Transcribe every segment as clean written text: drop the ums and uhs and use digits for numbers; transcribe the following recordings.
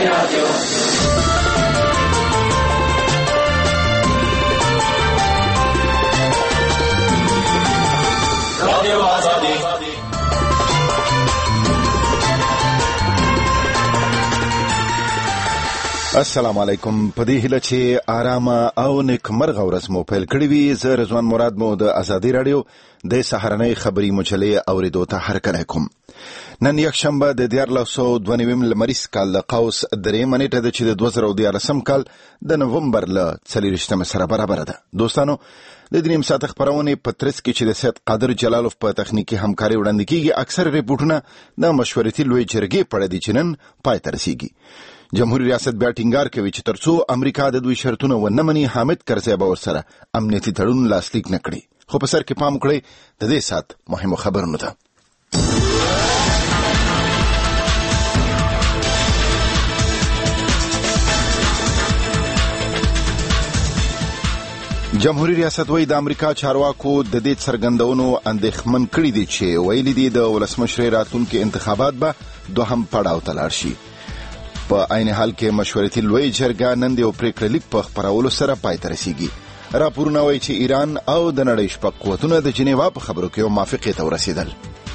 السلام علیکم. په دې هیله چې آرامه او نیکمرغه ورځ مو پیل کړې وي. زه رضوان مراد مو د ازادي رادیو د سهارنۍ خبري مجلې اوریدو ته هرکلی کوم. نن یکشنبه د 1492 لمریز کال د قوس 3 منېټه ده چې د 2014 کال د نومبر له 24 سره برابر ده. دوستانو د دې نیم ساعت خبرونه په ترڅ کې چې د سید قادر جلالوف په تخنیکی همکاري وړاندې کیږي. اکثر ریپورتونه د مشورتي لوی جرګې په اړه دي چې نن پای ته رسیږي. جمهوریت ریاست بیا ټینګار کوي چې ترڅو امریکا د دوی شرطونه ونه مني حامد کرزی به ورسره امنیتي تړون لاسلیک نه کړي. خو په سر کې پام وکړئ د دې سات مهمو خبرونو ته. جمهوریت ریاست وایي د امریکا چارواکو د دې څرګندونو اندېښمن کړي دي چې ویلي دي د ولسمشر راتلونکي انتخابات به دوهم پړاو ته لاړ شي. په عین حال کې مشورتي لوی جرګه نن د پریکړه لیک په خبرولو سره پای ته رسیږي. راپورونه وایي چې ایران او د نړۍ شپږ قوتونه د جنیوا په خبرو کې موافقې ته ورسېدل.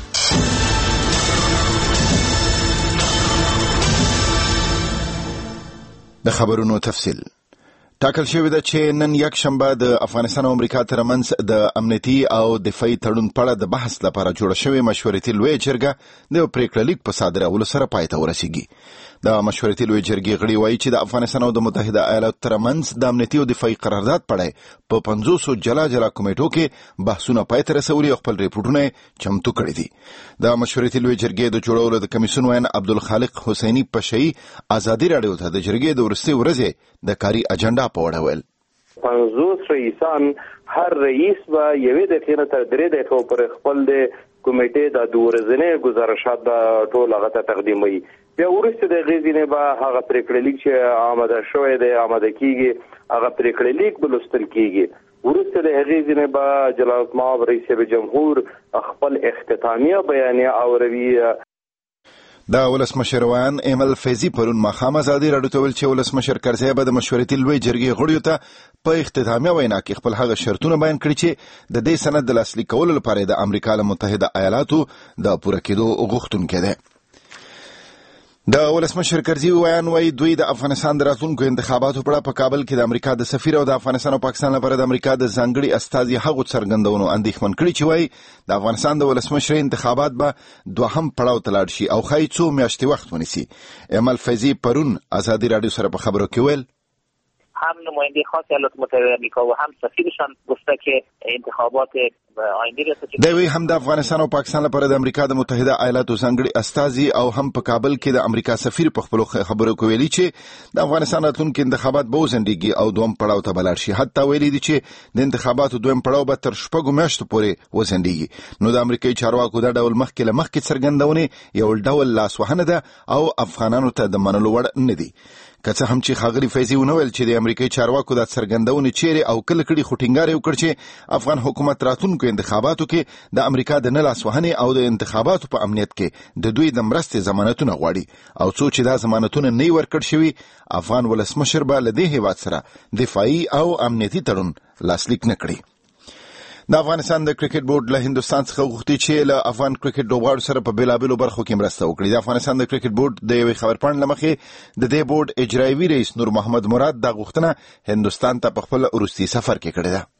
د خبرونو تفصیل ټاکل شوی ده چې نن یکشنبه د افغانستان او امریکا ترمنځ د امنیتي او دفاعي تړون په اړه د بحث لپاره جوړه شوې مشورتي لوی جرګه د پریکړه لیک په صادرولو سره پای ته ورسیږي. د مشورتي لوی جرګې غړي وایي چې د افغانستان او د متحده ایالاتو ترمنځ د امنیتي او دفاعي قرارداد په اړه په 500 جلا جلا کمیټو کې بحثونه پای ته رسولي او خپل ریپورتونه چمتو کړي دي. د مشورتي لوی جرګې د جوړولو د کمیسیون وین عبدالخالق حسینی پشئی ازادي رادیو ته د جرګې د ورستي ورځې د کاری اجنډا په اړه ویل. 50 رئیسان هر رئیس با یوې د خیره تر درې د پر خپل د کمیټې د دورزنې گزارشات د ټول هغه ته تقدیموي. بیا ورسته د غیزینه با هغه پریکړه لیک چې آماده شوی دی آماده کیږي هغه پریکړه لیک بلوستل کیږي. ورسته د غیزینه با جلال المآب رئیس جمهور خپل اختتامیه بیانیه او رویه د ولسمشر وان ایمل فیضی پرون ماښام ازادي رادیو ته ویل چې ولسمشر کرزی به د مشورتي لوی جرګې غړیو ته په اختتامیه وینا کې خپل هغه شرطونه بیان کړي چې د دې سند د لاسلیک کولو لپاره د امریکا له متحده ایالاتو د پوره کېدو غوښتونکی دی. د ولسمشر کرزی ویان وایي دوی د افغانستان د راتلونکو انتخاباتو په اړه په کابل کې د امریکا د سفیر او د افغانستان او پاکستان لپاره د امریکا د ځانګړي استازي هغو څرګندونو اندېښمن کړي چې وایي د افغانستان د ولسمشر انتخابات به دوهم پړاو ته لاړ شي او ښایي څو میاشتې وخت ونیسي. ایمل فیضی پرون ازادي رادیو سره په خبرو کې ویل هم نماینده خاص ایالات متحده آمریکا و هم سفیرشان گفته که انتخابات آینده ریاست دوی هم د افغانستان او پاکستان لپاره د امریکا د متحده ایالاتو ځانګړي استازي او هم په کابل کې د امریکا سفیر په خپل خبرو کې ویلي چې د افغانستان راتلونکي انتخابات به وځنډيږي او دوم پړاو ته بلل شي. حتی ویلي دي چې د انتخاباتو دویم پړاو به تر 6 میاشتو پورې وځنډيږي. نو د امریکایي چارواکو دا ډول مخکې څرګندونه یو ډول لاسوهنه ده او افغانانو ته د منلو وړ نه دي. که څه هم چې ښاغلي فیضي ونویل چې د امریکایي چارواکو د څرګندونې چیرې او کله کړي خو ټینګار یې وکړ چې افغان حکومت راتلونکو انتخاباتو کې د امریکا د نه لاسوهنې او د انتخاباتو په امنیت کې د دوی د مرستې ضمانتونه غواړي او څو چې دا ضمانتونه نه ورکړ شوي افغان ولسمشر به له دې هیواد سره دفاعي او امنیتي تړون لاسلیک نه کړي. د افغانستان د کرکټ بورډ له هندستان څخه غوښتي چې له افغان کرکټ لوبغاړو سره په بیلابیلو برخو کې مرسته وکړي. د افغانستان د کرکټ بورډ د یوې خبرپاڼې له مخې د دې بورډ اجرایوي رئیس نور محمد مراد دا غوښتنه هندستان ته په خپل وروستي سفر کې کړې ده.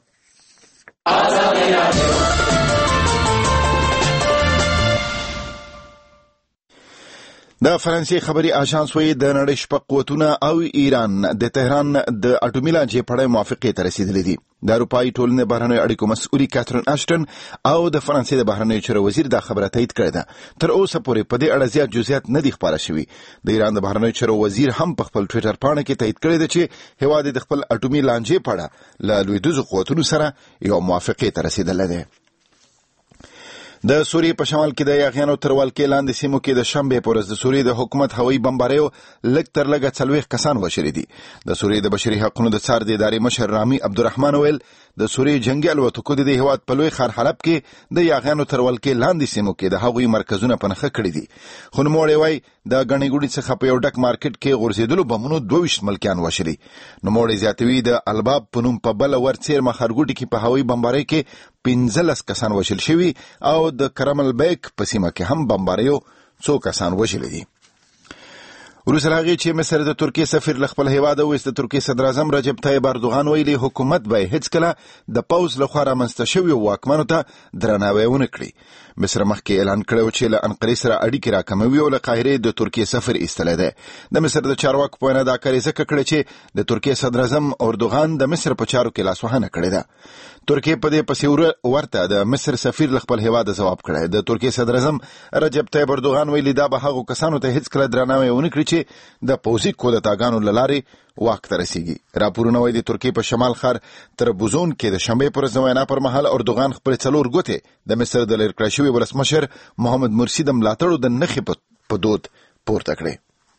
د فرانسې خبري آژانس وایي د نړۍ شپږ قوتونه او ایران د تهران د اټومي لانجې په اړه موافقې ته رسیدلي دي. د اروپایي ټولنې بهرنیو اړیکو مسؤلي کاترین اشټن او د فرانسې د بهرنیو چارو وزیر دا خبره تایید کړې ده. تر اوسه پورې په دې اړه زیات جزئیات نه دي خپاره شوي. د ایران د بهرنیو چارو وزیر هم په خپل ټویټر پاڼه کې تایید کړی ده چې هیواد د خپل اټومي لانجې په اړه له لویدیځو قوتونو سره یو موافقې ته رسیدلی دی. د سوریې په شمال کې د یاغیانو تر ولکې لاندې سیمو کې د شنبې په ورځ د سوریې د حکومت هوایي بمباریو لږ تر لږه 40 کسان وشړي دي. د سوریې د بشري حقوقو د څار د ادارې مشر رامي عبدالرحمن ویل د سوریې جنگي الوتکو د هیواد په لوی ښار حلب کې د یاغیانو تر ولکې لاندې سیمو کې د هغوی مرکزونه پنهخه کړي دي. خو نوموړی وایي د ګڼې ګوڼې څخه په یو ډک مارکیټ کې غورځېدلو بمونو 22 ملکیان وشړي. نوموړی زیاتوي د الباب په نوم په بله ورڅیرمه ښارګوټي کې په هوایي بمبارۍ کې 15 کسان وشل شوي او د کرمل بیک په سیمه کې هم بمباریو 2 کسان وشل دي. وروسته له هغې چې مصر د ترکیې سفیر له خپل هیواده وایست، د ترکیې صدر اعظم رجب طیب اردوغان ویلي حکومت به هیڅکله د پوځ لخوا رامنځته شویو واکمنو ته درناوی ونه کړي. مصر مخکې اعلان کړی چې له انقرې سره اړیکې راکموي او له قاهرې د ترکیې سفیر ایستلی دی. د مصر د چارواکو په وینا دا کار یې ځکه کړی چې د ترکیې صدر اعظم اردوغان د مصر په چارو کې لاسوهنه کړې ده. ترکیې په دې پسې ورته د مصر سفیر له خپل هیواده ځواب کړی. د ترکیې صدر اعظم رجب طیب اردوغان ویلي دا به هغو کسانو ته هیڅکله درناوی ونه کړي چې د پوځي کودتاګانو له لارې واک ته رسیږي. راپورونه وایي د ترکیې په شمال ښار تربوزون کې د شنبې پر ورځ د وینا پر مهال اردوغان خپلې 4 ګوتې د مصر د لرې کړای شوي ولسمشر محمد مرسي د ملاتړو د نښې په دود پورته کړې.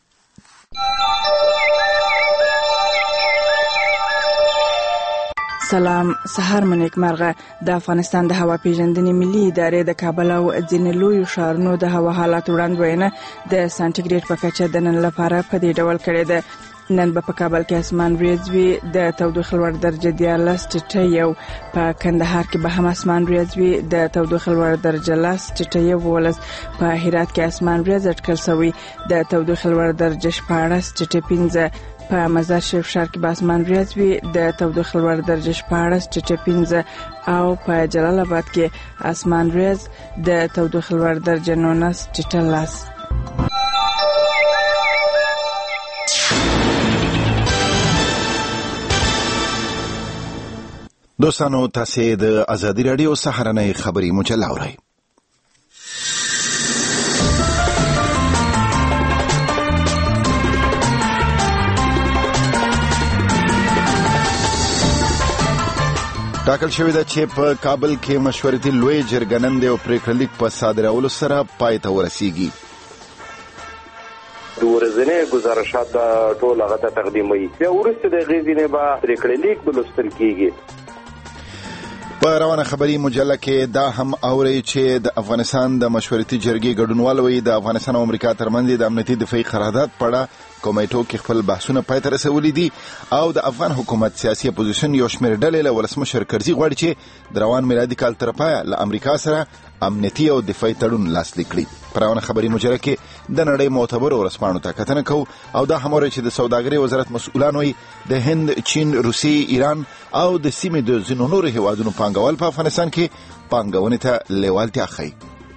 سلام، سهار منیک مرغه. د افغانستان د هوا پیژندنې ملي ادارې د کابل او ځینې لویو ښارونو د هوا حالات وړاندوینه د سانټیګریډ په کچه د نن لپاره په دې ډول کړې ده. نن به په کابل کې اسمان وریځ وي، د تودوخې لوړ درجه 14.1، په کندهار کې به هم اسمان وریځ وي، د تودوخې لوړ درجه 10.11، په هرات کې اسمان وریځ اټکل شوی، د تودوخې لوړ درجه 14.5، په مزار شریف ښار کې به اسمان وریځ وي، د تودوخې لوړ درجه 14.5، او په جلال آباد کې اسمان وریځ، د تودوخې لوړ درجه 19.10. دوستانو، تاسې د ازادي راډیو سهارنۍ خبري مجله اورئ. ټاکل شوې ده چې په کابل کې مشورتي لوی جرګه نن د یو پریکړه لیک په صادرولو سره پای ته ورسیږي. د ورځنۍ ګزارشات ټول هغه ته تقدیموي. بیا وروسته د هغې ځینې به پریکړه لیک به لوستل کیږي. په روانه خبري مجله کې دا هم اوري چې د افغانستان د مشورتي جرګې ګډونوال وایي د افغانستان او امریکا ترمنځ د امنیتي دفاعي قرارداد په اړه کمیټو کې خپل بحثونه پای ته رسولي دي، او د افغان حکومت سیاسي اپوزیشن یو شمېر ډلې له ولسمشر کرزي غواړي چې د روان میلادي کال تر پایه له امریکا سره امنیتي او دفاعي تړون لاسلیک کړي. په روانه خبري مجله کې د نړۍ معتبرو ورځپاڼو ته کتنه کوو، او دا هم اوري چې د سوداګرۍ وزارت مسؤلان وایي د هند، چین، روسیې، ایران او د سیمې د ځینو نورو هیوادونو پانګوال په افغانستان کې پانګونې ته لیوالتیا ښیي.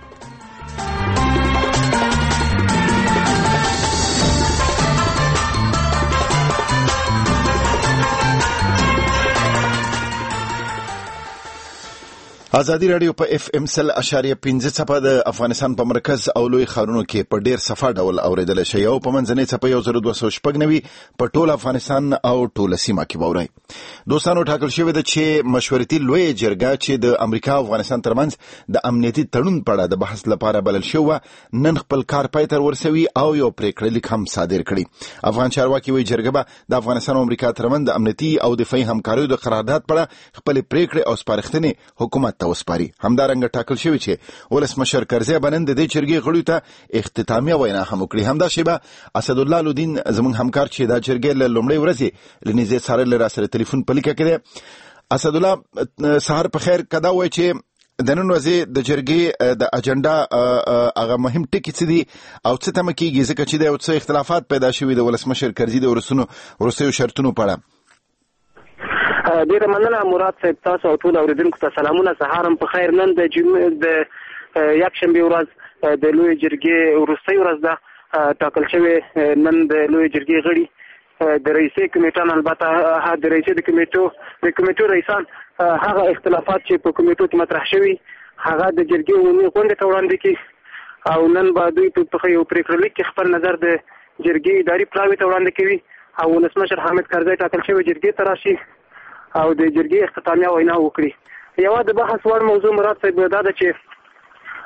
ازادي راډیو په اف ام 100.5 څپه د افغانستان په مرکز او لوی ښارونو کې په ډیر صفه ډول اوریدل شي، او په منځنۍ څپه 1290 په ټول افغانستان او ټول سیمه کې ووري. دوستانو، ټاکل شوی ده چې مشورتي لوی جرګه چې د امریکا او افغانستان ترمنځ د امنیتي تړون په اړه د بحث لپاره بلل شوی نن خپل کار پای ته ورسوي او یو پریکړه لیک هم صادر کړي. افغان چارواکي وایي جرګه به د افغانستان او امریکا ترمنځ د امنیتي او دفاعي همکاریو د قرارداد په اړه خپل پریکړې او سپارښتنې حکومت ته وسپاري. همدارنګه ټاکل شوی چې ولسمشر کرزي به نن د دې جرګې غړو ته اختتامیه وینا هم وکړي. همدا شیبه اسدالله لودین زموږ همکار چې دا جرګې له لومړۍ ورځې لنیزې څارل را سره ټلیفون په لیکه کړي. اسدالله، سهار په خیر. کدا وای چې د نن ورځې د جرګې د اجنډا هغه مهم ټکي څه دي او څه تم کیږي، ځکه چې د یو څه اختلافات پیدا شوي د ولسمشر کرزي د وروستیو شرطونو په اړه. ډیره مننه مراد صاحب، تاسو او ټول اوریدونکو ته سلامونه. سهار هم په خیر. نن د یکشنبه ورځ د لوی جرګې وروستۍ ورځ ده. ټاکل شوی نن د لوی جرګې غړي د رئیسې کمیټان، البته د رئیسې د کمیټو رئیسان هغه اختلافات چې په کمیټو کې مطرح شوي هغه د جرګې عمومي غونډې ته وړاندې کړي، او نن به دوی په یو پریکړه لیک کې خپل نظر د جرګې اداري پلاوي ته وړاندې کوي، او ولسمشر حامد کرزي ټاکل شوی جرګې ته راشي او د جرګې اختتامیه وینا وکړي. یوه د بحث وړ موضوع مراد صاحب دا ده چې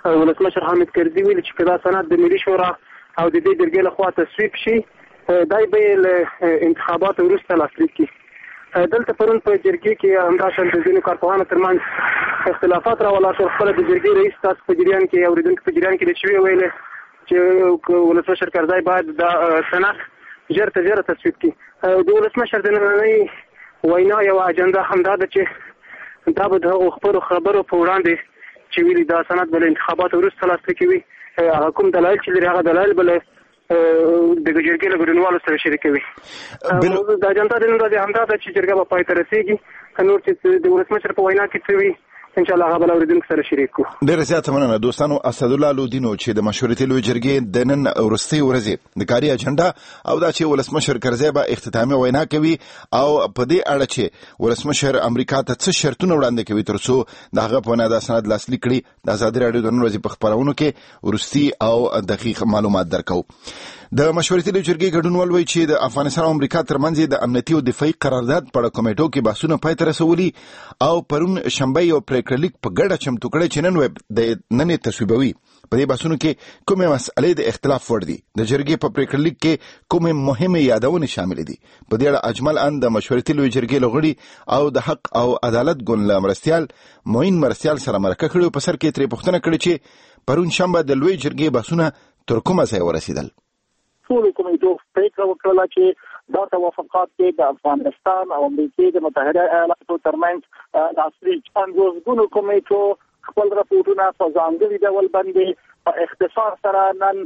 ولسمشر حامد کرزي ویلي چې دا سند د ملي شورا او د دې جرګې لخوا تصویب شي دای به له انتخاباتو وروسته لاسلیک کړي. دلته پرون په جرګې کې همداشان د ځینو کارپوهانو ترمنځ اختلافات راولاړ شول. خپله د جرګې رئیس تاسو په جریان کې اورېدونکو په جریان کې د شوې ویلې چې ولسمشر کرزی باید دا سند ژر تر ژره تصویب کړي. د ولسمشر د نننۍ وینا یوه اجنډا همدا ده چې دا به د هغو خپلو خبرو په وړاندې چې ویلي دا سند به له انتخاباتو وروسته لاسلیک وي، هغه کوم دلایل چې لري هغه دلایل به له د جرګې له ګډونوالو سره شریکوي. د اجنډا د نن ورځې همدا ده چې جرګه به پای ته رسېږي. نور چې د ولسمشر په وینا کې څه وي ان شاء الله هغه بل اوریدونکو سره شریک کو. ډېره زیاته مننه دوستانو. اسدالله لودینو چې د مشورتي لویې جرګې د نن وروستۍ ورځې د کاري اجنډا او دا چې ولسمشر کرزی به اختتامي وینا کوي او په دې اړه چې ولسمشر امریکا ته څه شرطونه وړاندې کوي تر څو د هغه په وینا دا سند لاسلیک کړي، د ازادي راډیو د نن ورځې په خپرونو کې وروستي او دقیق معلومات درکو. د مشورتي لویې جرګې ګډونوال وایي چې د افغانستان او امریکا ترمنځ د امنیتي او دفاعي قرارداد په اړه کمیټو کې بحثونه پای ته رسولي او پرون شنبه یو پریکړه لیک په ګډه چمتو کړی چې نن تصویبوي. په دې بحثونو کې کومې مسئلې د اختلاف وړ دي، د جرګې په پریکړه لیک کې کومې مهمې یادونې شامل دي. په دې اړه اجمل ان د مشورتي لویې جرګې لغړي او د حق او عدالت ګوند له مرستیال معین مرستیال سره مرکه کړې. په سر کې ترې پوښتنه کړې چې پرون شنبه د لویې جرګې بحثونه تر کومه ځایه ورسېدل. ټولو کمیټو پریکړه وکړه چې دا توافقات کې د افغانستان او امریکا د متحده ایالاتو ترمنځ لاسلیک پنځوسګونو کمیټو خپل راپورونه په ځانګړي ډول باندې په اختصار سره نن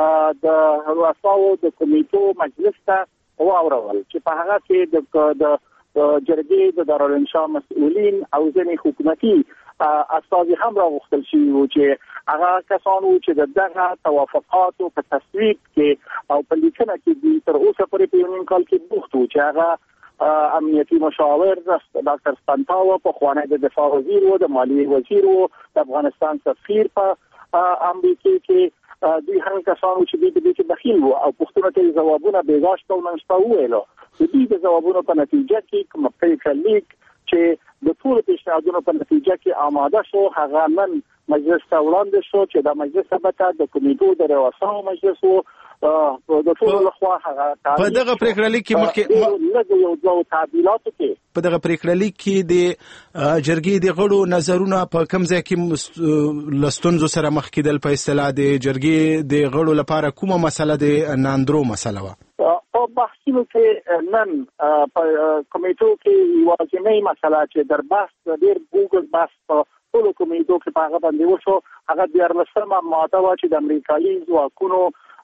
د رؤساو د کمیټو مجلس ته واورول چې په هغه کې د جرګې د دارالانشا مسؤلین او ځینې حکومتي استازي هم راغوښتل شوي وو چې هغه کسان وو چې دغه توافقاتو په تصویب کې او په لیکنه کې دوی تر اوسه پورې په یو کال کې بوخت وو چې هغه امنیتي مشاور ډاکټر سپنتاو پخوانی د دفاع وزیر وو، د مالیې وزیر وو، د افغانستان سفیر په امریکا کې دوی هغه کسان وو چې دوی د دخیل وو او پوښتنو ته ځوابونه بېګاشته او ننشته وویلو. د دوی د ځوابونو په نتیجه کې کوم پریکړه لیک چې د ټول پیشنهادونو په نتیجه کې آماده شو هغه نن مجلس ته وړاندې شو چې د مجلس سبته د کمیټو د رؤساو مجلس وو د ټول لخوا هغه په دغه پریکړه لیک کې مخکې یو ځو تعدیلات کې په دغه پریکړه لیک کې د جرګې د غړو نظرونه په کوم ځای کې لستونزو سره مخ کېدل په اصطلاح د جرګې د غړو لپاره کومه مسله د ناندرو مسله وه؟ په بحثونو کې نن په کمیټو کې یوازینۍ مسله چې در بحث ډېر ګوګل بحث په ټولو کمیټو کې په هغه باندې وشو هغه 14مه ماده وه چې د امریکایي ځواکونو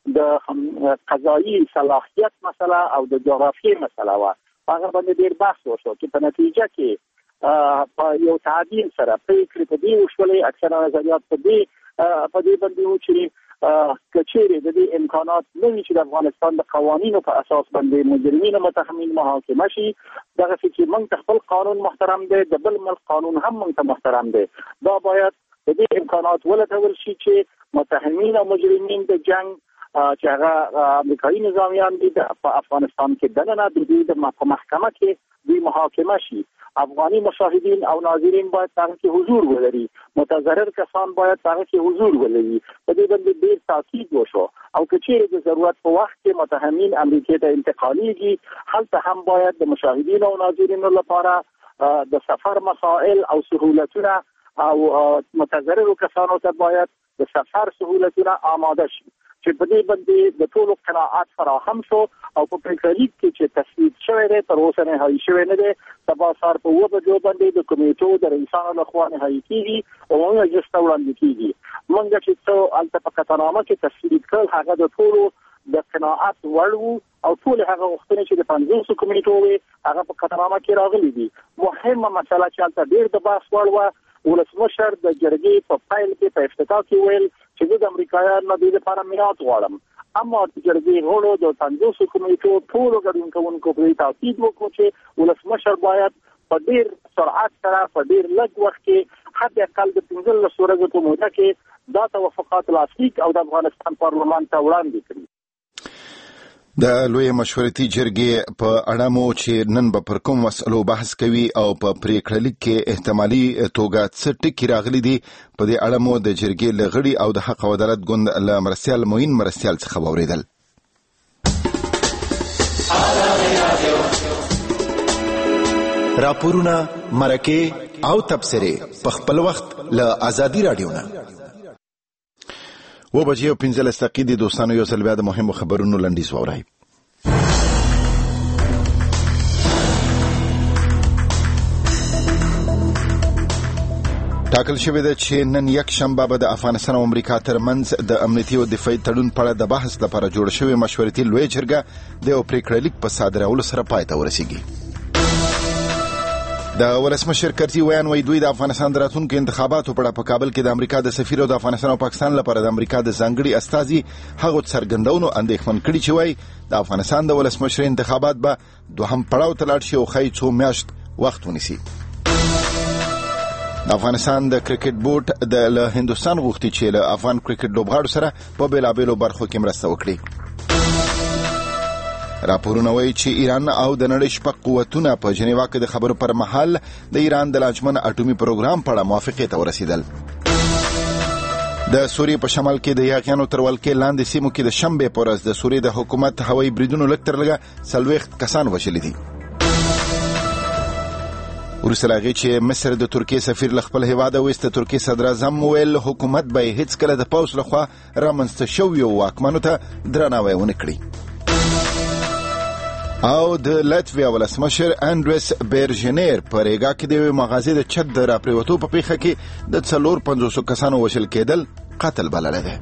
د قضایي صلاحیت مسله او د جغرافیې مسله وه. هغه باندې ډېر بحث وشو چې په نتیجه کې په یو تعدیل سره پریکړې په دې وشولې اکثره نظریات په دې باندې وو چې کچېرې د دې امکانات نه وي چې د افغانستان د قوانینو په اساس باندې مجرمین متهمین محاکمه شي. دغه چې موږ خپل قانون محترم دی، د بل ملک قانون هم موږ ته محترم دی. دا باید د دې امکانات ولټول شي چې متهمین او مجرمین د جنگ چې هغه امریکایي نظامیان دي په افغانستان کې دننه د دوی د محکمه کې دوی محاکمه شي. افغاني مشاهدین او ناظرین باید هغه کې حضور ولري، متضرر کسان باید هغه کې حضور ولري. په دې باندې ډېر تاکید وشو او که چیرې د ضرورت په وخت کې متهمین امریکا ته انتقالیږي هلته هم باید د مشاهدین او ناظرینو لپاره د سفر مسائل او سهولتونه او متضرر کسانو ته باید د سفر سهولتونه آماده شي چې په دې باندې د ټولو قناعت فراهم شو او په پریکړه لیک کې چې تصویب شوی دی تر اوسه نهایي شوی نه دی. سبا سهار په 9 بجو باندې د کمیټو د رئیسانو لخوا نهایي کیږي او موږ مجلس ته وړاندې کیږي. موږ چې څو الته په قطعنامه کې تصویب کړل هغه د ټولو د قناعت وړ وو او ټول هغه غوښتنې چې د 500 کمیټو وي هغه په قطعنامه کې راغلي دي. مهمه مسله چې الته ډېر د بحث وړ وه ولسمشر د جرګې په پایل کې په افتتاح کې ویل چې د امریکایانو د دې لپاره میراث غواړم، اما د جرګې غړو د 500 کمیټو ټولو ګډون کوونکو په تاکید وکړ چې ولسمشر باید په ډېر سرعت سره په ډېر لږ وخت کې حد اقل د 15 ورځې په موده کې دا توافقات لاسلیک او د افغانستان پارلمان ته وړاندې کړي. د لوی مشورتي جرګې په اړه مو چې نن به پر کوم مسلو بحث کوي او په پریکړه لیک کې احتمالي توګه څه ټکي راغلي دي په دې اړه مو د جرګې لغړي او د حق او عدالت ګوند له مرستیال موین مرستیال څخه واوریدل. راپورونه مرکه او تبصره په خپل وخت له آزادي رادیو نه 15:15 د دوستانو یو ځل بیا د مهمو خبرونو لنډیز واورئ. ټاکل شوې ده چې نن یک شنبه به د افغانستان او امریکا ترمنځ د امنیتي او دفاعي تړون په اړه د بحث لپاره جوړ شوې مشورتي لویه جرګه د یو پریکړه لیک په صادرولو سره پای ته ورسیږي. د ولسمشر کرزي ویان وایي دوی د افغانستان د راتلونکو انتخاباتو په اړه په کابل کې د امریکا د سفیر او د افغانستان او پاکستان لپاره د امریکا د ځانګړي استازي هغو څرګندونو اندېښمن کړي چې وایي د افغانستان د ولسمشر انتخابات به دوهم پړاو ته لاړ شي او ښایي څو میاشت وخت ونیسي. د افغانستان د کرکټ بورډ د هندوستان غوښتي چې له افغان کرکټ لوبغاړو سره په بېلابېلو برخو کې مرسته وکړي. راپورونه وایي چې ایران او د نړۍ شپږ قوتونه په جنیوا کې د خبرو پر مهال د ایران د لاجمن اټومي پروګرام په اړه موافقې ته ورسېدل. د سوریې په شمال کې د یاغیانو تر ولکې لاندې سیمو کې د شنبې په ورځ د سوریې د حکومت هوایي بریدونو لږ تر لږه 40 کسان وژلي دي. وروسته له هغې چې مصر د ترکیې سفیر له خپل هېواده ویست، ترکیې صدراعظم وویل حکومت به یې هېڅکله د پوځ لخوا رامنځته شویو واکمنو ته درناوی ونه کړي. او د لاتویا ولسمشر اندریس بیرژنیر په ریګا کې د یوې مغازې د چت د راپریوتو په پیښه کې د 450 کسانو وژل کېدل قتل بللی دی.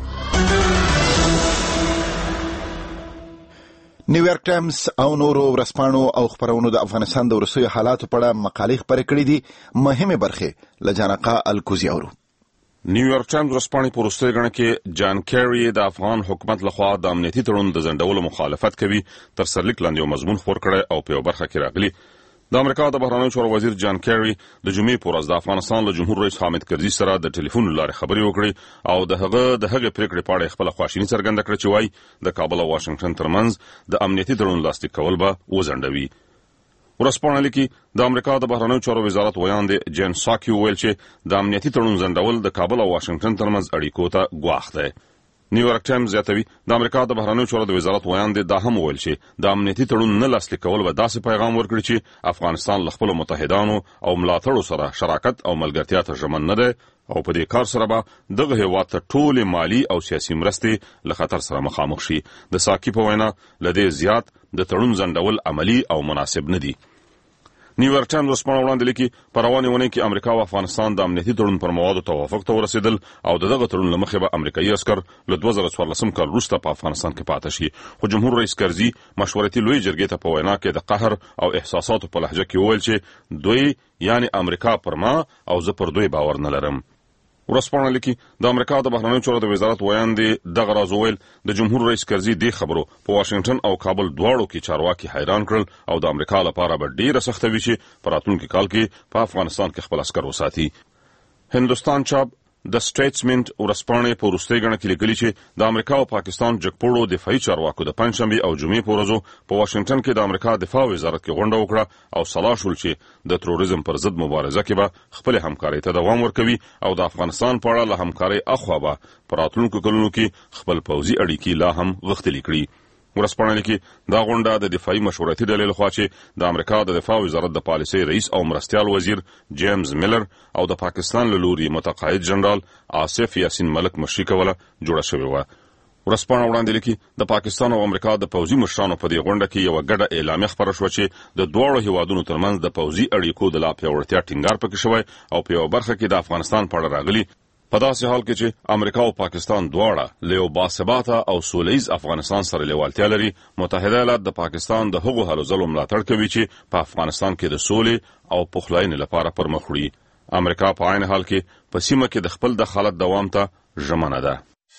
نیویارک ټایمز او نورو ورځپاڼو او خپرونو د افغانستان د وروستیو حالاتو په اړه مقالې خپرې کړي دي. مهمې برخې له جانقه الکوزي اورو. نیویارک ټایمز ورځپاڼې په وروستۍ ګڼه کې جان کیری د افغان حکومت لخوا د امنیتي تړون د ځنډولو مخالفت کوي تر سرلیک لاندې یو مضمون خپور کړی او په یو برخه کې راغلي. د امریکا د بهرنیو چارو وزیر جان کیری د جمعې په ورځ د افغانستان له جمهور رئیس حامد کرزي سره د ټلیفون له لارې خبرې وکړې او د هغې پریکړې په اړه خپله خواشیني څرګنده کړه چې وایي د کابل او واشنګټن ترمنځ د امنیتي تړون لاسلیک کول به وځنډوي. ورځپاڼه لیکي د امریکا د بهرنیو چارو وزارت ویاند جین ساکي وویل چې د امنیتي تړون ځنډول د کابل او واشنګټن ترمنځ اړیکو ته ګواښ دی. نیویارک ټایمز زیاتوي د امریکا د بهرنیو چارو د وزارت ویاند دا هم وویل چې د امنیتي تړون نه لاسلیک کول به داسې پیغام ورکړي چې افغانستان له خپلو متحدانو او ملاتړو سره شراکت او ملګرتیا ته ژمن نه دی او په دې کار سره به دغه هېواد ته ټولې مالي او سیاسي مرستې له خطر سره مخامخ شي. د ساکي په وینا له دې زیات د تړون ځنډول عملي او مناسب نه دي. نیویارک ټایمز ورځپاڼه وړاندې لیکي په روانې اونۍ کې امریکا او افغانستان د امنیتي تړون پر موادو توافق ته ورسېدل او د دغه تړون له مخې به امریکایي عسکر له 2014 کال وروسته په افغانستان کې پاتې شي. خو جمهور رئیس کرزي مشورتي لویې جرګې ته په وینا کې د قهر او احساساتو په لهجه کې وویل چې دوی یعنی امریکا پر ما او زه پر دوی باور نه لرم. ورځپاڼه لیکي د امریکا د بهرنیو چارو د وزارت ویاندې دغه راز وویل د جمهور رئیس کرزي دې خبرو په واشنګټن او کابل دواړو کې چارواکي حیران کړل او د امریکا لپاره به ډیره سخته وي چې په راتلونکي کال کې په افغانستان کې خپل عسکر وساتي. هندوستان چاپ د سټیټسمنټ ورځپاڼې په وروستۍ ګڼه کې لیکلي چې د امریکا او پاکستان جګپوړو دفاعي چارواکو د پنجشنبې او جمعې په ورځو په واشنګټن کې د امریکا دفاع وزارت کې غونډه وکړه او سلا شول چې د تروریزم پر ضد مبارزه کې به خپل همکارۍ ته دوام ورکوي او د افغانستان په اړه له همکارۍ اخوا به په راتلونکو کلونو کې خپل پوځي اړیکې لا هم غښتلې کړي. ورځپاڼه لیکي دا غونډه د دفاعي مشورتي ډلې لخوا چې د امریکا د دفاع وزارت د پالیسۍ رئیس او مرستیال وزیر جیمز میلر او د پاکستان له لوري متقاعد جنرال آصف یاسین ملک مشري کوله جوړه شوې وه. ورځپاڼه وړاندې لیکي د پاکستان او امریکا د پوځي مشرانو په دې غونډه کې یوه ګډه اعلامیه خپره شوه چې د دواړو هیوادونو ترمنځ د پوځي اړیکو د لا پیاوړتیا ټینګار پکې شوی او په یوه برخه کې د افغانستان په اړه راغلي په داسې حال کې چې امریکا او پاکستان دواړه له یو باثباته او سولیز افغانستان سره لیوالتیا لري. متحده ایالات د پاکستان د هغو هلو ځلو ملاتړ کوي چې په افغانستان کې د سولې او پخلاینې لپاره پرمخ وړي. امریکا په عین حال کې په سیمه کې د خپل دخالت دوام ته ژمنه ده.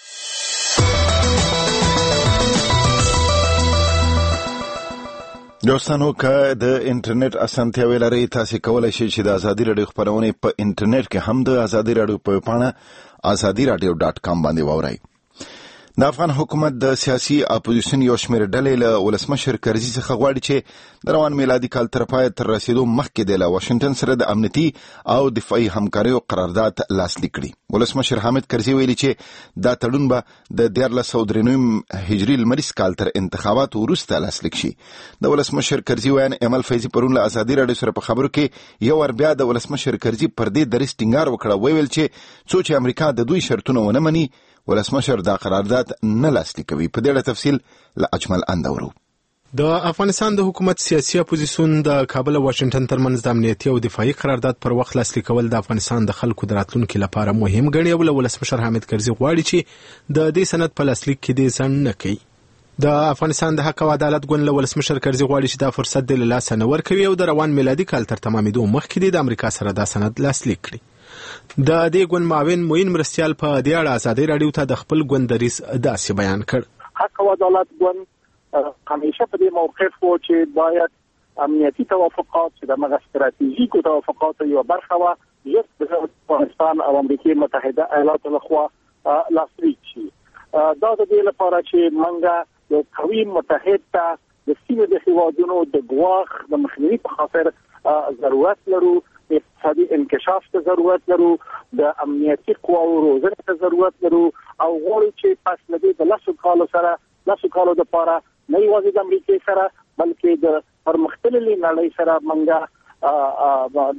دوستانو که د انټرنیټ اسانتیاوې لرئ تاسې کولی شئ چې د ازادي راډیو خپرونې په انټرنیټ کې هم د ازادي راډیو په پاڼه azadiradio.com باندې واورئ. د افغان حکومت د سیاسي اپوزیشن یو شمېر ډلې له ولسمشر کرزي څخه غواړي چې د روان میلادي کال تر پای تر رسیدو مخکې د واشنگټن سره د امنیتي او دفاعي همکاریو قرارداد لاسلیک کړي. ولسمشر حامد کرزي ویلي چې دا تړون به د 1493 هجري لمریز کال تر انتخاباتو وروسته لاسلیک شي. د ولسمشر کرزي ویان امل فیضي پرون له ازادي راډیو سره په خبرو کې یو ور بیا د ولسمشر کرزي پر دې دریځ ټینګار وکړ، ویل چې څو چې امریکا د دوی شرطونه ونه مني ولسمشر دا قرارداد نه لاسلیک کوي. په دې تفصیل له اجمل اندورو. د افغانستان د حکومت سیاسي اپوزیسیون د کابل او واشنگټن ترمنځ د امنیتي او دفاعي قرارداد پر وخت لاسلیکول د افغانستان د خلکو د راتلونکو لپاره مهم ګڼي او ولسمشر حامد کرزي غواړي چې د دې سند په لاسلیک کې دې ځنډ نه کوي. د افغانستان د حق او عدالت ګوند له ولسمشر کرزي غواړي چې دا فرصت د لاسه نه ورکوي او د روان میلادي کال تر تمامېدو مخکې د امریکا سره دا سند لاسلیک کړي. د دې ګوند معاون موین مرستیال په دې اړه ازادي راډیو ته د خپل ګوند دریځ داسې بیان کړ. حق او عدالت ګوند همیشه په دې موقف وو چې باید امنیتي توافقات چې د مغه استراتیژیکو توافقاتو یو برخه وه د افغانستان او امریکا متحده ایالاتو لخوا لاسلیک شي. دا د دې لپاره چې موږ یو قوي متحد ته د سیمې د هیوادونو د ګواښ د مخنیوي په خاطر ضرورت لرو، اقتصادي انکشاف ته ضرورت لرو، د امنیتي قواو روزنې ته ضرورت لرو او غواړو چې پس له دې د لسو کالو لپاره نه یوازې د امریکا سره بلکې د پرمختللې نړۍ سره موږ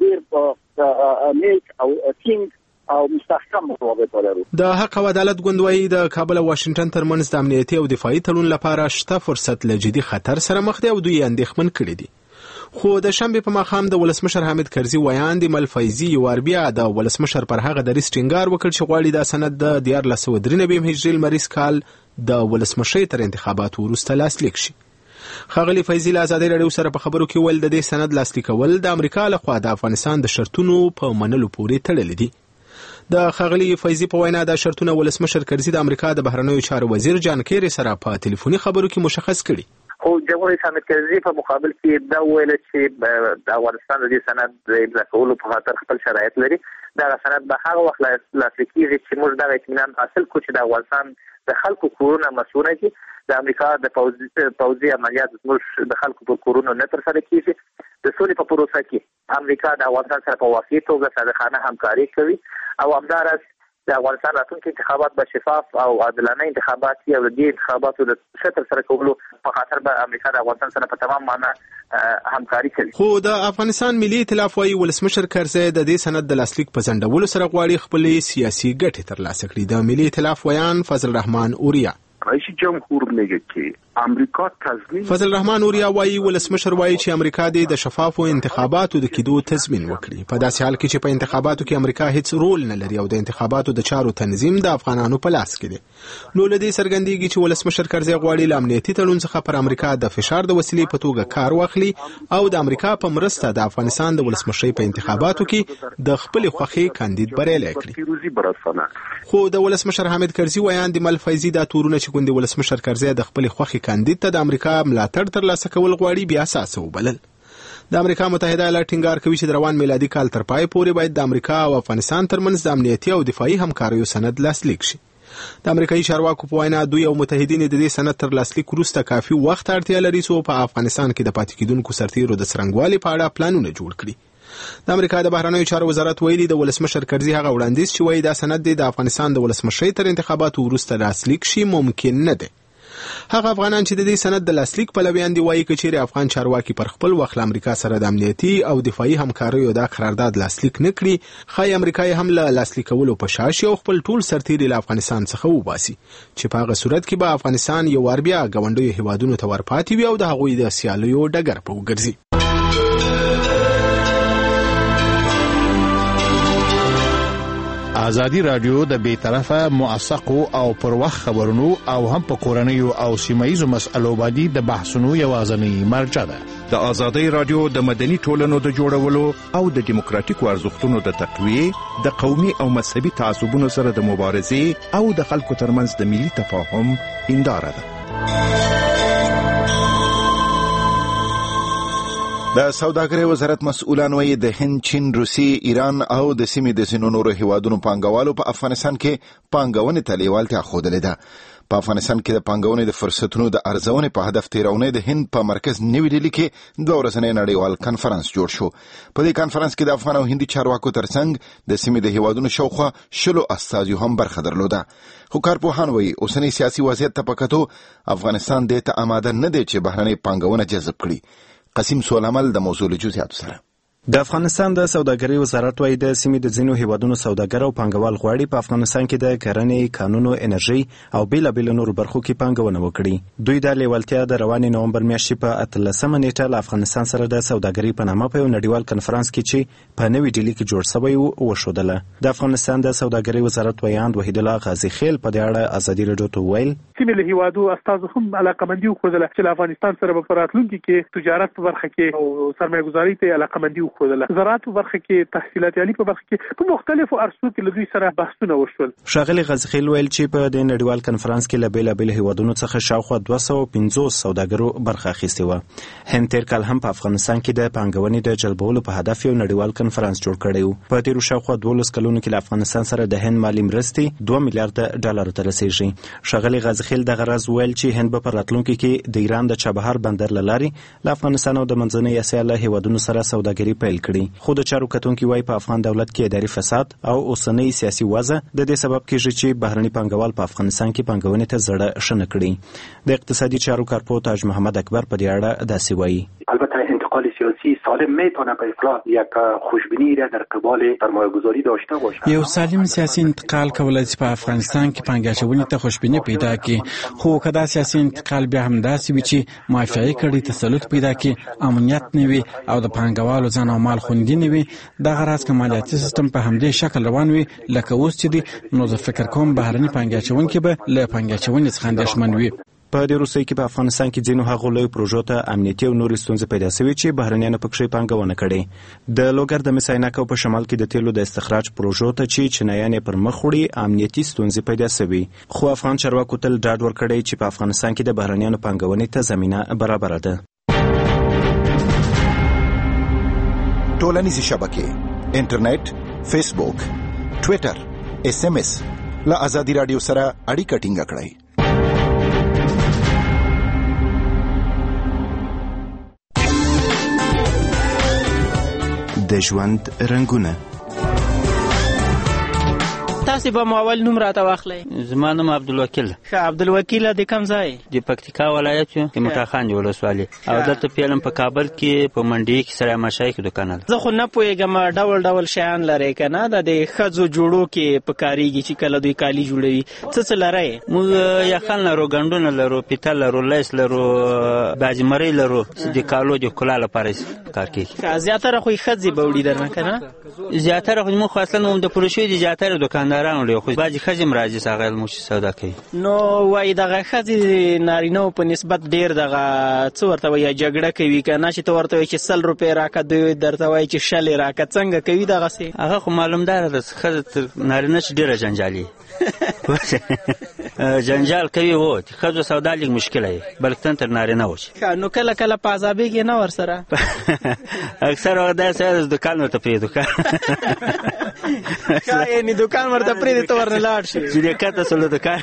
ډېر نیک او ټینګ او مستحکم روابط ولرو. د حق او عدالت ګوند وايي د کابل او واشنگټن ترمنځ د امنیتي او دفاعي تړون لپاره شته فرصت له جدي خطر سره مخ دی او دوی اندېښمن کړي دي. خو د شنبه په ماښام د ولسمشر حامد کرزي ویان د مل فیضي وربیا د ولسمشر پر هغه دریځ ټینګار وکړ چې غواړي دا سند د 1493 هجري لمریز کال د ولسمشر تر انتخاباتو وروسته لاسلیک شي. خاغلی فیضي له ازادي راډیو سره په خبرو کې ول د دې سند لاسلیکول د امریکا لخوا د افغانستان د شرطونو په منلو پورې تړلي دي. د خاغلی فیضي په وینا د شرطونو ولسمشر کرزي د امریکا د بهرنیو چارو وزیر جان کیری سره په ټلیفوني خبرو کې مشخص کړي. خو جمهور رئیس حامد کرزي په مقابل کې دا ویل چې د افغانستان د دې سند امضا کولو په خاطر خپل شرایط لري. دا سند به هغه وخت لاسلیک کیږي چې موږ دا اطمینان حاصل کړو چې د افغانستان د خلکو کورونه مسؤونه دي، د امریکا د پوځي عملیات زموږ د خلکو په کورونو نه ترسره کیږي. د سولې په پروسه کې امریکا د افغانستان سره په واقعي توګه صادقانه همکاري کوي او همدارس د افغانستان راتلونکي انتخابات به شفاف او عادلانه انتخابات وي او د دې انتخاباتو د ښه ترسره کولو په خاطر به امریکا د افغانستان سره په تمام معنا همکاري کوي. خو د افغانستان ملي ائتلاف وايي ولسمشر کرزي د دې سند د لاسلیک په ځنډولو سره غواړي خپل سیاسي ګټې ترلاسه کړي. د ملي ائتلاف ویان فضل الرحمن اوریا رئیس جمهور میگه که امریکا تضمین فضل الرحمن اوریا وايي ولسمشر وايي چې امریکا د شفافو انتخاباتو د کېدو تضمین وکړي په داسې حال کې چې په انتخاباتو کې امریکا هیڅ رول نه لري او د انتخاباتو د چارو تنظیم د افغانانو په لاس کې دی. نو لدی څرګندېږي چې ولسمشر کرزي غواړي له امنیتي تړون څخه پر امریکا د فشار د وسیلې په توګه کار واخلي او د امریکا په مرسته د افغانستان د ولسمشر په انتخاباتو کې د خپل خوښي کاندید بریالی کړي. خو د ولسمشر حامد کرزي ویان د مل فیضي د تورونه چې ګوند ولسمشر کرزي د خپل خوښي کاندید ته د امریکا ملاتړ ترلاسه کول غواړي بیا اساس وبلل. د امریکا متحده ایالات ټینګار کوي چې د روان میلادي کال تر پای پورې باید د امریکا او افغانستان ترمنځ د امنیتي او دفاعي همکاریو سند لاسلیک شي. د امریکایي چارواکو په وینا دوی او متحدین د دې سند تر لاسلیک وروسته کافي وخت اړتیا لري چې په افغانستان کې د پاتې کېدونکو سرتیرو د څرنګوالي په اړه پلانونه جوړ کړي. د امریکا د بهرنیو چارو وزارت ویلي د ولسمشر کرزي هغه وړاندیز چې وایي دا سند د افغانستان د ولسمشر تر انتخاباتو وروسته لاسلیک شي ممکن نه دی. هغه افغانان چې د دې سند د لاسلیک پلویان دي وایي چې افغان چارواکي پر خپل وخت امریکا سره د امنیتي او دفاعي همکاریو د قرارداد لاسلیک نه کړي خای امریکای هم له لاسلیکولو په شاشه او خپل ټول سرتیري له افغانستان څخه وباسي چې په هغه صورت کې به افغانستان یو ور بیا غونډیو هیوادونو ته ورپاتې وي او د هغوی د سیالیو ډګر په وګرځي. ازادي رادیو د بیطرفه موثقو او پر وخت خبرونو او هم په کورنیو او سیمایي مسألو باندې د بحثونو یوازینی مرجع ده. د ازادي رادیو د مدني ټولنو د جوړولو او د دیموکراتیکو ارزښتونو د تقویه، د قومي او مذهبي تعصبونو سره د مبارزې او د خلکو ترمنځ د ملي تفاهم هنداره ده. د سوداګرۍ وزارت مسؤلان وايي د هند، چین، روسي، ایران او د سیمې د ځینو نورو هیوادونو پانګوالو په افغانستان کې پانګونې ته لیوالتیا ښودلې ده. په افغانستان کې د پانګونې د فرصتونو د ارزونې په هدف تیرونې د هند په مرکز نیوي ډیلي کې 2 ورځنی نړیوال کنفرانس جوړ شو. په دې کنفرانس کې د افغان او هندي چارواکو ترڅنګ د سیمې د هیوادونو شاوخوا 10 استازي هم برخه درلوده. خو کارپوهان وایي اوسنی سیاسي وضعیت ته په کتو افغانستان دې ته آماده نه دی چې بهرنۍ پانګونه جذب کړي. قاسم سولامل د موضوع له جزئیاتو سره. د افغانستان د سوداګرۍ وزارت وايي د سیمې د ځینو هیوادونو سوداګر او پانګوال غواړي په افغانستان کې د کرنې، کانونو، انرژي او بیلابیل نورو برخو کې پانګونه وکړي. دوی د لیوالتیا د روانې نومبر میاشتې په 13مه نیټه له افغانستان سره د سوداګرۍ په نامه په یو نړیوال کنفرانس کې چې په نوي ډیلي کې جوړ شوی و وښودله. د افغانستان د سوداګرۍ وزارت ویاند وحید الله غازي خیل په دې اړه ازادي راډیو ته ویل سیمې له هیوادو استازو هم علاقمندي وښودله چې له افغانستان سره په راتلونکي کې تجارت په برخه کې او سرمایه‌ګذاري ته علاقمندي وښودله. زراعت برخه کې تحصیلات عالی په برخه کې په مختلفو عرصو کې له دوی سره بحثونه وشول. ښاغلي غازي خیل ویل چې په دې نړیوال کنفرانس کې له بیلابیل هیوادونو څخه شاوخوا 250 سوداګرو برخه اخیستې وه. هند تیر کال هم په افغانستان کې د پانګونې د جلبولو په هدف یو نړیوال کنفرانس جوړ کړی و. په تیرو شاوخوا 12 کلونو کې له افغانستان سره د هند مالي مرستې 2 میلیارډ ډالر ته رسیږي. ښاغلي غازي خیل د غرض ویل چې هند په راتلونکي کې د ایران د چابهار بندر لارې له افغانستان او د منځنۍ اسیا له هیوادونو سره سوداګري پیل کړي. خو د چارو کتونکي وايي په افغان دولت کې اداري فساد او اوسنۍ سیاسي وضع د دې سبب کېږي چې بهرني پانګوال په افغانستان کې پانګونې ته زړه شنه کړي. د اقتصادي چارو کارپو تاج محمد اکبر په دې اړه داسې وایي: البته انتقال سیاسی سالم میتونه به اصلاح یک خوشبینی را در قبال سرمایه‌گذاری داشته باشد. یو سالم سیاسي انتقال کولای شي په افغانستان کې پانګاچونې ته خوشبینی پیدا کړي، خو کدا سیاسي انتقال بیا هم داسې وي چې موافقه کړي تسلط پیدا کړي، امنیت نه وي او د پانګوالو ځان او مال خوندي نه وي. دا غراض کمالیاتي سیستم په همدې شکل روان وي لکه اوس چې دی، نو زه فکر کوم بهرني پانګاچونکي به له پانګاچونې څخه اندېښمن وي. په دې روسي کې په افغانستان کې ځینو هغو لوی پروژو ته امنیتي او نورې ستونزې پیدا شوې چې بهرنیانو پکې پانګونه کړې. د لوګر د مساینک او په شمال کې د تیلو د استخراج پروژو ته چې چینایان پر مخ وړي امنیتي ستونزې پیدا شوې. خو افغان چارواکو تل ډاډ ورکړی چې په افغانستان کې د بهرنیانو پانګونې ته زمینه برابره ده. ټولنیزې شبکې، انټرنیټ، فیسبوک، ټویټر، SMS له ازادي راډیو سره اړیکه ټینګه کړئ. د ژوند رنگونه. تاسو به ماول نوم راته واخلئ. زما نوم عبدالوکیل. ښه عبدالوکیل د کوم ځای؟ د پکتیکا ولایت یو د مټاخان ولسوالۍ او دلته پیلم په کابل کې په منډي کې سره ماشای کې دکان ده. زه خو نه پوهېږم ډول ډول شیان لرئ که نه؟ د ښځو جوړو کې پکارېږي چې کله دوی کالي جوړوي، څه لرئ؟ موږ یخن لرو، ګنډونه لرو، پیتل لرو، لیس لرو، باجمرۍ لرو چې د کالو د ښکلا لپاره کار کوي. زیاتره خو یې ښځې به وړي درنه که نه؟ زیاتره خو موږ خو اصلا د پروشوي د زیاتره دکاندارانو لري، خو بعضې ښځې هم راځي هغه موږ سودا کوي. نو وایي دغه ښځې نارینهو په نسبت ډېر دغه څه ورته وایي جګړه کوي که نه، چې ته ورته وایي چې 100 روپۍ راکړه، دوی درته وایي چې 100 راکړه. څنګه کوي دغسې؟ هغه خو معلومداره ده ښځه تر نارینه چې ډېره جنجالي جنجال کوي. و چې ښځو سودا لږ مشکله وي بلکې تر نارینه و چې نو کله کله په عذابېږي نه ورسره؟ اکثر وخت داسې د دوکان ورته پرېږدو یعنې دوکان ورته پرېږدي ته ورنه لاړ شي چې د کته سو له دوکان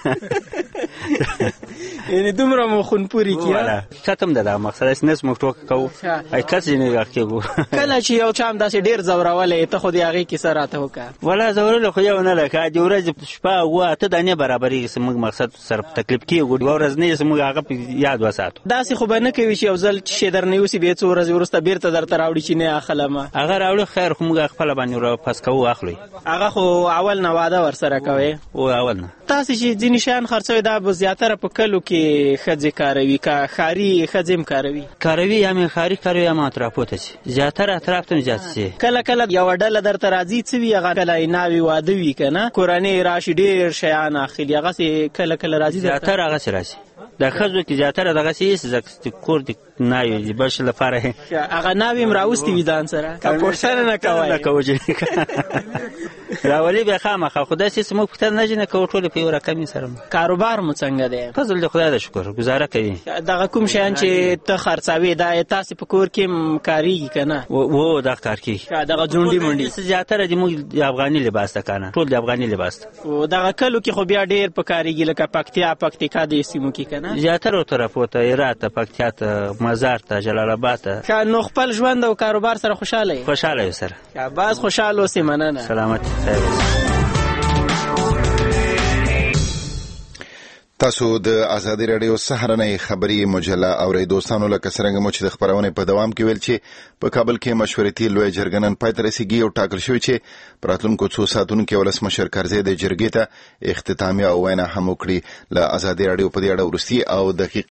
یعنې دومره مو خونپورې کړه. ختم ده دا مقصد هسې نس موږ ټوکه کوو ای کس یې نه غږ کېږو. کله چې یو چا هم داسې ډېر ځورولی ته خو د هغې کیسه راته وکړه. ولا ځورلی خو یو نه ده که د ورځې شپه 8 دانې برابرېږي چې موږ مقصد سره په تکلیف کېږو، یوه ورځ نه چې موږ هغه په یاد وساتو. داسې خو به نه کوي چې یو ځل چې شی درنه یوسي بیا څو ورځې وروسته بېرته درته راوړي چې نه اخلم؟ هغه راوړي خیر، خو موږ خپله باندې واپس کوو اخلو. هغه خو اول نه واده ورسره کوئ؟ او اول نه. تاسې چې ځینې شیان خرڅوئ دا به زیاتره په کلو کې ښځې کاروي که ښاري ښځې هم کاروي یا مې ښاري کاروي یا مې اطرافو ته شي، زیاتره اطراف ته مې زیات شي. کله کله یوه ډله درته راځي څه وي هغه کله ناوې واده وي که نه کورنۍ راشي ډېر شیان اخلي، هغسې کله کله راځي؟ زیاتره هغسې راشي. د ښځو کې زیاتره دغسې ایسي ځکه چې کور د ناوی بش لپاره هغه ناوی مراوستي وي ځان سره کا پورسنه نه کوي راولي به خامخه خدای سي سمو پته نه کوي ټول په یو رقم سره. کاروبار مو څنګه دی؟ فضل د خدای د شکر گزاره کوي. دغه کوم شیان چې ته خرڅاوي دا تاسو په کور کې کاریږي کنه؟ و دا کار کوي. دغه جونډي مونډي زیاتره د موږ افغاني لباس ته کنه ټول د افغاني لباس او دغه کلو کې خو بیا ډیر په کاریږي لکه پکتیکا د سیمو کې کنه زیاتره طرفو ته هرات ته پکتیا ته مزار ته جلال آباد ته. نو خپل ژوند او کاروبار سره خوشاله سره باز خوشاله اوسې مننه. سلامت خیر. تاسو د ازادي رادیو سهارنۍ خبري مجله اورئ دوستانو. لکه څنګه مو چې د خبرونه په دوام کې ویل چې په کابل کې مشورتي لوی جرګه نن پای ته رسیدي او ټاکل شوی چې په راتلونکو څو ساعتونو کې ولسمشر کرزي د جرګې ته اختتامیه وینا هم وکړي. له ازادي رادیو په دې اړه ورستی او دقیق